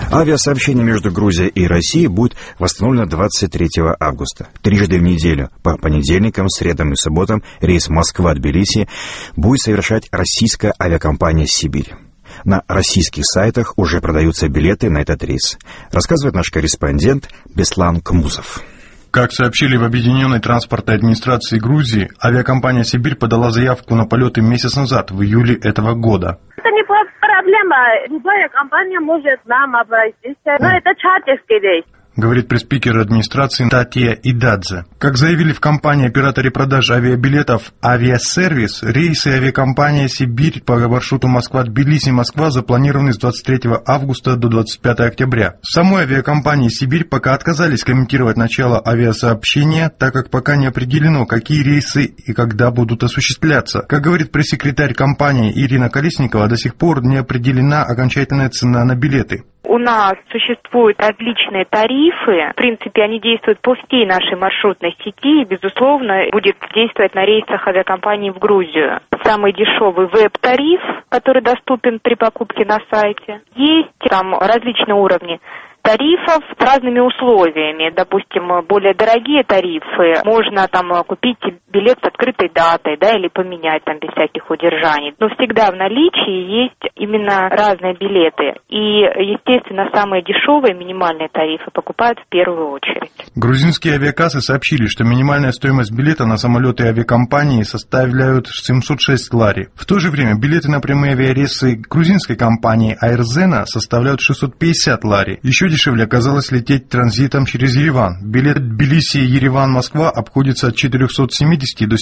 Авиасообщение между Грузией и Россией будет восстановлено 23 августа. Трижды в неделю, по понедельникам, средам и субботам, рейс Москва-Тбилиси будет совершать российская авиакомпания «Сибирь». На российских сайтах уже продаются билеты на этот рейс. Рассказывает наш корреспондент Беслан Кмузов. Как сообщили в Объединенной транспортной администрации Грузии, авиакомпания «Сибирь» подала заявку на полеты месяц назад, в июле этого года. Это не проблема. Любая компания может нам обратиться. Но это чартерский рейс, Говорит пресс-спикер администрации Татья Идадзе. Как заявили в компании-операторе продаж авиабилетов «Авиасервис», рейсы авиакомпании «Сибирь» по маршруту Москва-Тбилиси-Москва запланированы с 23 августа до 25 октября. В самой авиакомпании «Сибирь» пока отказались комментировать начало авиасообщения, так как пока не определено, какие рейсы и когда будут осуществляться. Как говорит пресс-секретарь компании Ирина Колесникова, до сих пор не определена окончательная цена на билеты. У нас существуют различные тарифы. В принципе, они действуют по всей нашей маршрутной сети и, безусловно, будет действовать на рейсах авиакомпании в Грузию. Самый дешевый веб-тариф, который доступен при покупке на сайте. Есть там различные уровни тарифов с разными условиями. Допустим, более дорогие тарифы, можно там купить билет с открытой датой, да, или поменять там без всяких удержаний. Но всегда в наличии есть именно разные билеты. И, естественно, самые дешевые минимальные тарифы покупают в первую очередь. Грузинские авиакассы сообщили, что минимальная стоимость билета на самолеты авиакомпании составляют 706 лари. В то же время билеты на прямые авиарейсы грузинской компании Айрзена составляют 650 лари. Еще дешевле оказалось лететь транзитом через Ереван. Билет Тбилиси-Ереван-Москва обходится от 470 до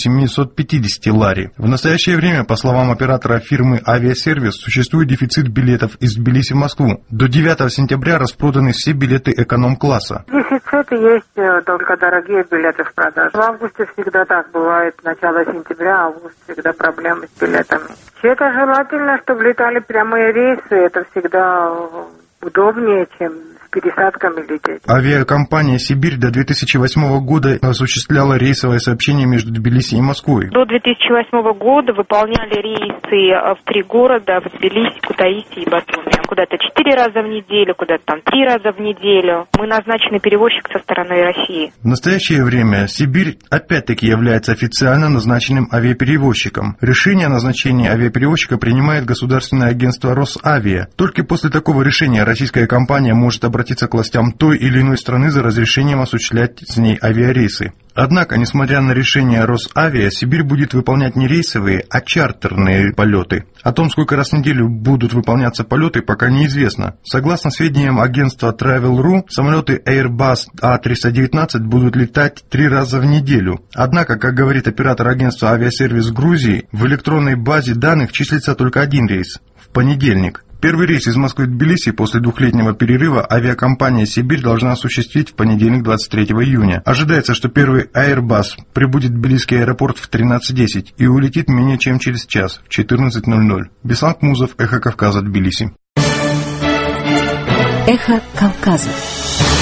750 лари. В настоящее время, по словам оператора фирмы «Авиасервис», существует дефицит билетов из Тбилиси в Москву. До 9 сентября распроданы все билеты эконом-класса. Дефицит есть, только дорогие билеты в продаже. В августе всегда так бывает. Начало сентября, август, всегда проблемы с билетами. Это желательно, чтобы летали прямые рейсы. Это всегда удобнее, чем с пересадками лететь. Авиакомпания «Сибирь» до 2008 года осуществляла рейсовое сообщение между Тбилиси и Москвой. До 2008 года выполняли рейсы в 3 города: в Тбилиси, Кутаиси и Батуми. Куда-то 4 раза в неделю, куда-то там 3 раза в неделю. Мы назначенный перевозчик со стороны России. В настоящее время «Сибирь» опять-таки является официально назначенным авиаперевозчиком. Решение о назначении авиаперевозчика принимает государственное агентство «Росавиа». Только после такого решения российская компания может обратиться к властям той или иной страны за разрешением осуществлять с ней авиарейсы. Однако, несмотря на решение Росавиа, «Сибирь» будет выполнять не рейсовые, а чартерные полеты. О том, сколько раз в неделю будут выполняться полеты, пока неизвестно. Согласно сведениям агентства Travel.ru, самолеты Airbus A319 будут летать 3 раза в неделю. Однако, как говорит оператор агентства «Авиасервис» Грузии, в электронной базе данных числится только один рейс – в понедельник. Первый рейс из Москвы в Тбилиси после 2-летнего перерыва авиакомпания «Сибирь» должна осуществить в понедельник, 23 июня. Ожидается, что первый Airbus прибудет в тбилисский аэропорт в 13:10 и улетит менее чем через час, в 14:00. Беслан Кмузов, Эхо Кавказа, Тбилиси. Эхо Кавказа.